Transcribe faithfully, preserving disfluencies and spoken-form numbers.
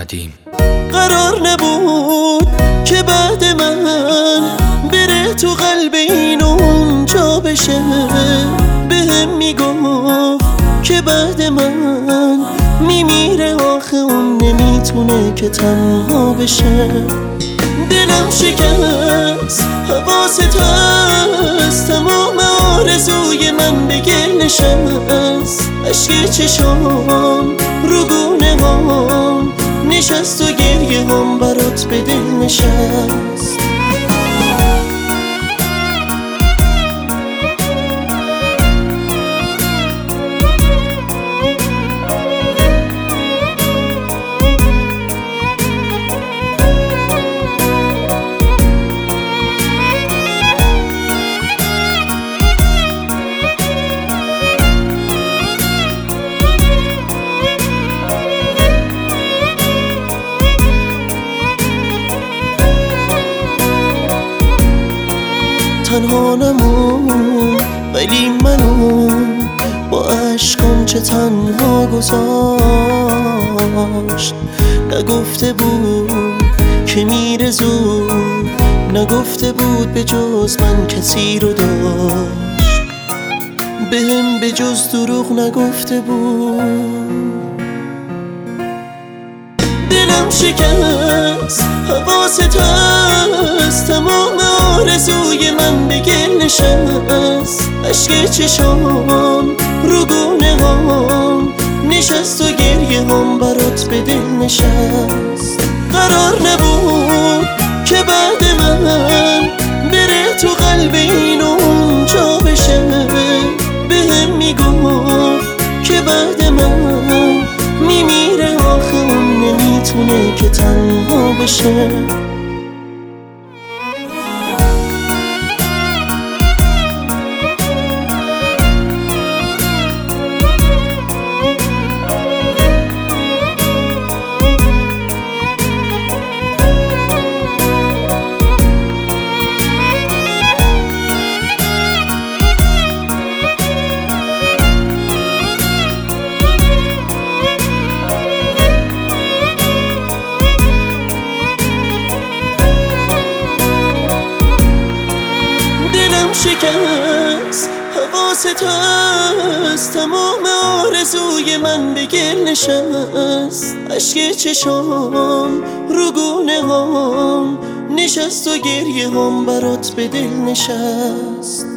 ندیم. قرار نبود که بعد من بره تو قلب این اونجا بشه، بهم میگفت که بعد من میمیره، آخه اون نمیتونه که تنها بشه. دلم شکست، حواست هست، تمام آرزوی من به گل نشست. عشق چشام رو گونه هم نشست و گریه هم برات به دل نشست. تنها نمون ولی منو با عشقام چه تنها گذاشت. نگفته بود که میره زود، نگفته بود به جز من کسی رو داشت، بهم به جز دروغ نگفته بود. دلم شکست، حواست هست، تمام آرزوی من به گل نشست. عشق چشام رو گونه هم نشست و گریه هم برات به دل نشست. قرار نبود که بعد من بره تو قلب این اونجا بشه، بهم میگفت که بعد من میمیره، آخه اون نمیتونه که تنها بشه. شکست، حواست هست، تمام آرزوی من به گل نشست. عشق چشام رو گونه هم نشست و گریه هم برات به دل نشست.